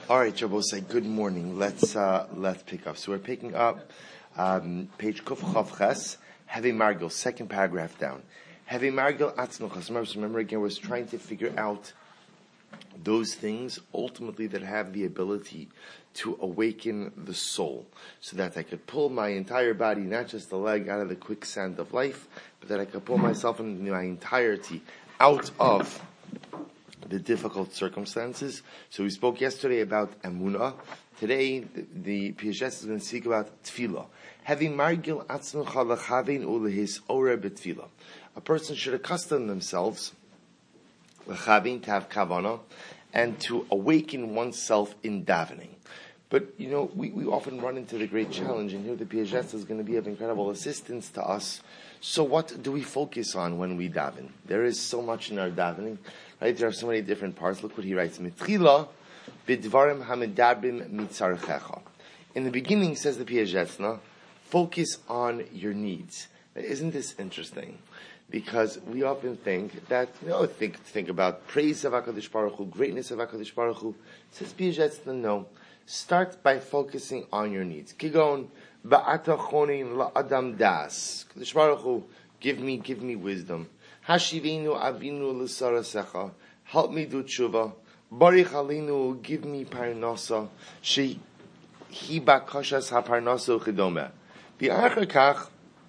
All right, Jabosai, good morning. Let's pick up. So we're picking up page Kuf Chav Ches, Heavy Margil, second paragraph down. Heavy Margil Atznuchas. Remember again, we're trying to figure out those things ultimately that have the ability to awaken the soul, so that I could pull my entire body, not just the leg, out of the quicksand of life, but that I could pull myself in my entirety out of the difficult circumstances. So we spoke yesterday about Emunah. Today, the PHS is going to speak about Tefillah. Having margil atznucha lechavin ulehis ora betefillah. A person should accustom themselves lechavin, to have kavana, and to awaken oneself in davening. But, we often run into the great challenge, and here the PHS is going to be of incredible assistance to us. So what do we focus on when we daven? There is so much in our davening, right? There are so many different parts. Look what he writes. Mitchila bidvarim hamedabrim mitzarchecha. In the beginning, says the PHS, focus on your needs. Now, isn't this interesting? Because we often think that, think about praise of HaKadosh Baruch Hu, greatness of HaKadosh Baruch Hu. Says PHS, no. Start by focusing on your needs. Kigon ba'ata chonin la'adam das. Kadosh Baruch Hu, give me wisdom. Hashivinu avinu l'sarasecha. Help me do tshuva. Barich alinu, give me parnasa. Shehi bakashas haparnasa uchidome. V'achar kach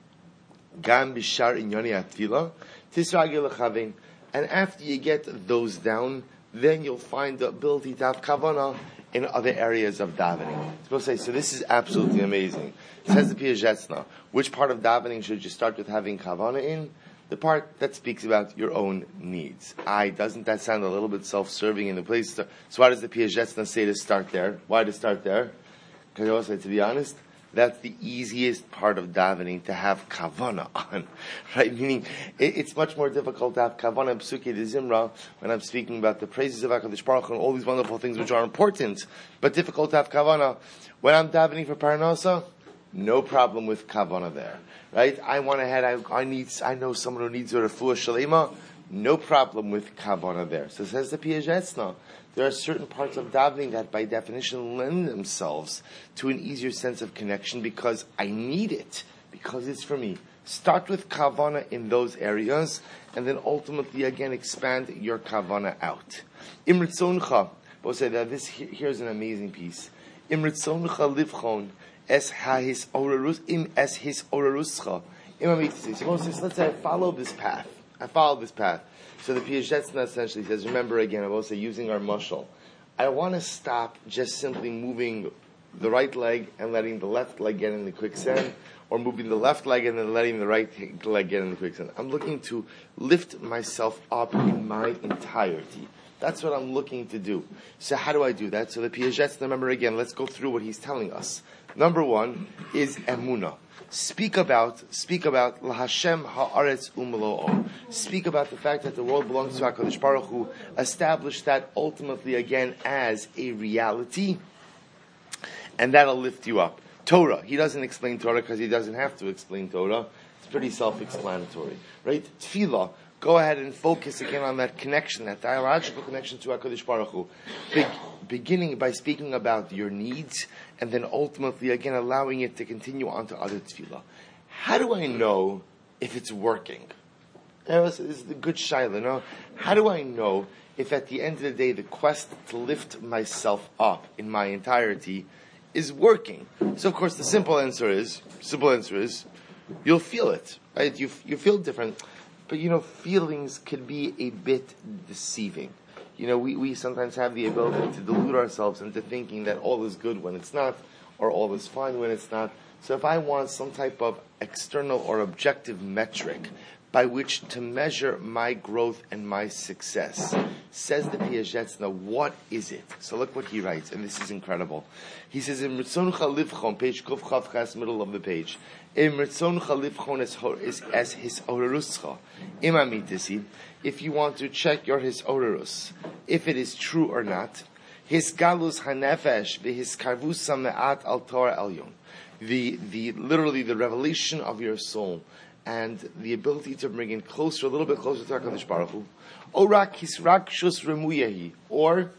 gam b'shar inyoni atfila tisragil lechavin. And after you get those down, then you'll find the ability to have kavanah in other areas of davening. So this is absolutely amazing. It says the Piagetz, which part of davening should you start with having kavana in? The part that speaks about your own needs. Doesn't that sound a little bit self-serving in the place? So why does the Piagetz say to start there? Why to start there? Because also, to be honest, that's the easiest part of davening to have kavana on, right? Meaning, it's much more difficult to have kavana in Psuke de Zimra when I'm speaking about the praises of HaKadosh Baruch Hu and all these wonderful things which are important, but difficult to have kavana. When I'm davening for Parnasa, no problem with kavana there, right? I know someone who needs a refuah shalema, no problem with kavana there. So says the Piagetz, there are certain parts of davening that by definition lend themselves to an easier sense of connection because I need it, because it's for me. Start with kavana in those areas, and then ultimately again expand your kavana out. Imritzoncha, we'll say that here's an amazing piece. Imritzoncha livchon es his oraruscha. Let's say I follow this path. So the Piagetz essentially says, remember again, I will say using our mushal, I want to stop just simply moving the right leg and letting the left leg get in the quicksand, or moving the left leg and then letting the right leg get in the quicksand. I'm looking to lift myself up in my entirety. That's what I'm looking to do. So how do I do that? So the Piagetz, remember again, let's go through what he's telling us. Number one is emunah. Speak about LaHashem ha'aretz u'melo'o. Speak about the fact that the world belongs to HaKadosh Baruch Hu. Establish that ultimately again as a reality, and that'll lift you up. Torah. He doesn't explain Torah because he doesn't have to explain Torah. It's pretty self-explanatory, right? Tefillah. Go ahead and focus again on that connection, that dialogical connection to HaKadosh Baruch Hu. Beginning by speaking about your needs, and then ultimately again allowing it to continue on to other tefillah. How do I know if it's working? This is the good shaila. How do I know if at the end of the day the quest to lift myself up in my entirety is working? So of course the simple answer is you'll feel it, right? You feel different. But feelings can be a bit deceiving. We sometimes have the ability to delude ourselves into thinking that all is good when it's not, or all is fine when it's not. So if I want some type of external or objective metric by which to measure my growth and my success, says the Piagetz, what is it? So look what he writes, and this is incredible. He says, in Ritzoncha Livchon, page Kuf Chav Ches, middle of the page, in Ritzoncha Livchon is as his oraruscha. Imamitisid, if you want to check your his orarus, if it is true or not, his galus hanefesh v'his karvusa me'at al Torah elyon. Literally the revelation of your soul and the ability to bring it closer, a little bit closer to HaKadosh Baruch Hu. Orak hisrak shus remuyahi, or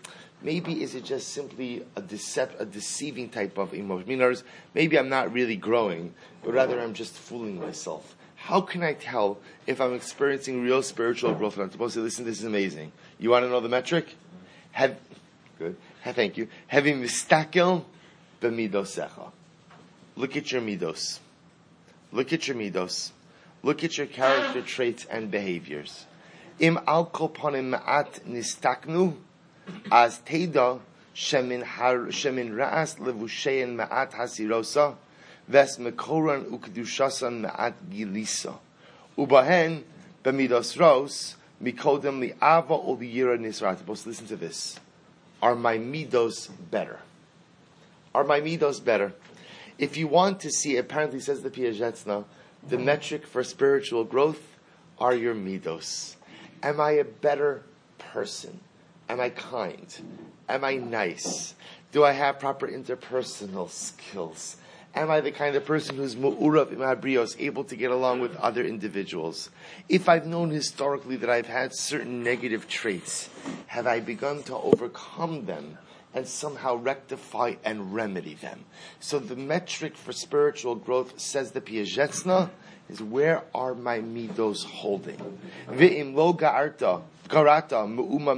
Maybe is it just simply a deceiving type of emotion? Meaning, maybe I'm not really growing, but rather I'm just fooling myself. How can I tell if I'm experiencing real spiritual growth? I'm supposed to listen, this is amazing. You want to know the metric? Good. Thank you. Having mistakel b'midosecha. Look at your midos. Look at your midos. Look at your character traits and behaviors. Im al kol panim ma'at nistaknu, as teida shemin ra'as levushein ma'at hasirosa, ves mekoran ukdushasan ma'at gilisa. Ubahen b'midos ros mikodem li'ava ol yira nisratibos. Listen to this. Are my midos better? Are my midos better? If you want to see, apparently says the Piazetzna, the metric for spiritual growth are your midos. Am I a better person? Am I kind? Am I nice? Do I have proper interpersonal skills? Am I the kind of person who's mu'urav imabrios, able to get along with other individuals? If I've known historically that I've had certain negative traits, have I begun to overcome them and somehow rectify and remedy them? So the metric for spiritual growth, says the Piazetzna, is where are my midos holding? Ve'im lo garata mu'uma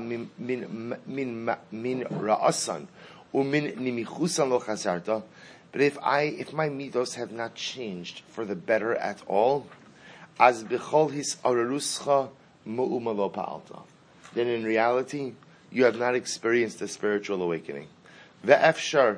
min ra'asan umin nimichusan lo chazarta. But if my midos have not changed for the better at all, as b'chol his araruscha mu'uma lo pa'alta, then in reality you have not experienced a spiritual awakening. Ve'efshar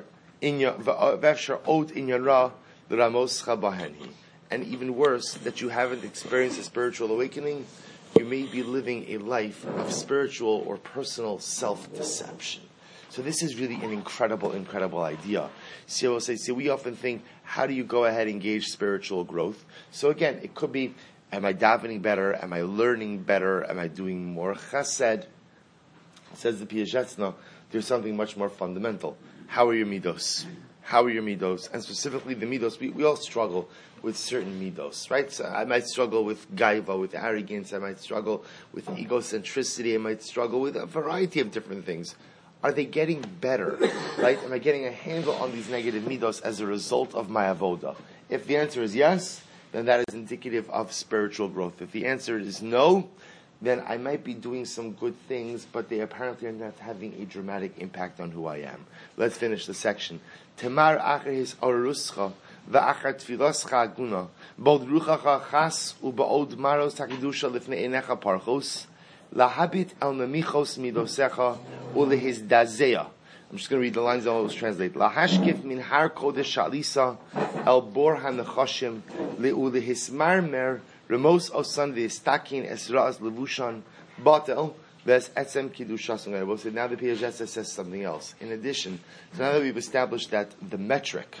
od inyan ra l'ramoscha bahenhi. And even worse, that you haven't experienced a spiritual awakening, you may be living a life of spiritual or personal self-deception. So this is really an incredible, incredible idea. So we often think, how do you go ahead and gauge spiritual growth? So again, it could be, am I davening better? Am I learning better? Am I doing more chesed? Says the Piazetzna, there's something much more fundamental. How are your midos? How are your midos? And specifically the midos, we all struggle with certain midos, right? So I might struggle with gaiva, with arrogance. I might struggle with egocentricity. I might struggle with a variety of different things. Are they getting better, right? Am I getting a handle on these negative midos as a result of my avoda? If the answer is yes, then that is indicative of spiritual growth. If the answer is no, then I might be doing some good things, but they apparently are not having a dramatic impact on who I am. Let's finish the section. Temar acher his aruscha va'achar tfiloscha aguna bod ruchacha chas u'ba'od maros takidusha lifnei enecha parchos lahabit el memichos midosecha u'lehiz dazeya. I'm just going to read the lines and I'll translate. Lahashkif min har kodesh shalisa el bor hanechashim le'ulehismarmer Remos osan v'estakin esra'as levushan batel v'es etzem kidushas. We'll say now the Piazetzna says something else. In addition, so now that we've established that the metric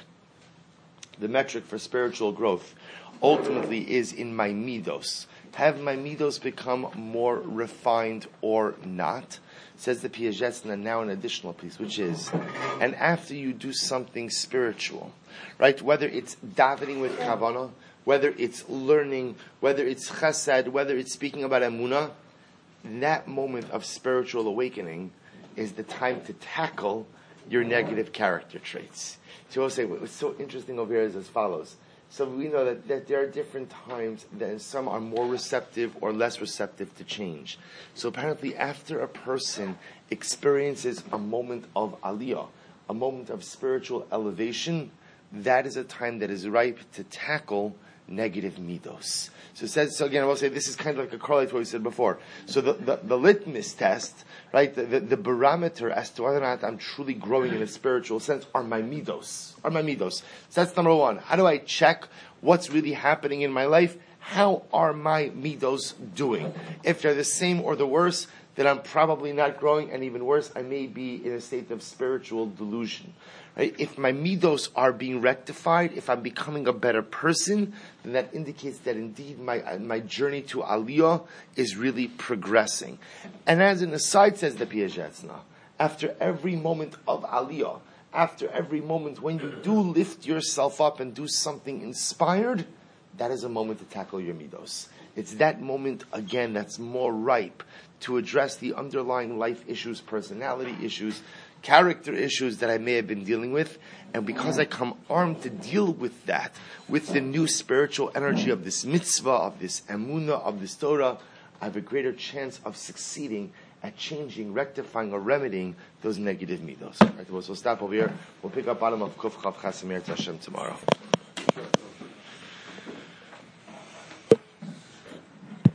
for spiritual growth ultimately is in my midos. Have my midos become more refined or not? Says the Piazetzna now an additional piece, which is, and after you do something spiritual, right? Whether it's davening with kavanah, whether it's learning, whether it's chesed, whether it's speaking about emunah, that moment of spiritual awakening is the time to tackle your negative character traits. So we'll say, what's so interesting over here is as follows. So we know that there are different times that some are more receptive or less receptive to change. So apparently after a person experiences a moment of aliyah, a moment of spiritual elevation, that is a time that is ripe to tackle negative midos. So it says, so again, I will say this is kind of like a correlate to what we said before. So the litmus test, right, the barometer as to whether or not I'm truly growing in a spiritual sense are my midos. So that's number one. How do I check what's really happening in my life? How are my midos doing? If they're the same or the worse, then I'm probably not growing, and even worse, I may be in a state of spiritual delusion. Right? If my midos are being rectified, if I'm becoming a better person, then that indicates that indeed my journey to aliyah is really progressing. And as an aside, says the Piazetzna, after every moment of aliyah, after every moment when you do lift yourself up and do something inspired, that is a moment to tackle your midos. It's that moment, again, that's more ripe to address the underlying life issues, personality issues, character issues that I may have been dealing with. And because I come armed to deal with that, with the new spiritual energy of this mitzvah, of this emunah, of this Torah, I have a greater chance of succeeding at changing, rectifying, or remedying those negative midos. Right, so we'll stop over here. We'll pick up bottom of Kuf Chav Chasimir Tashem tomorrow.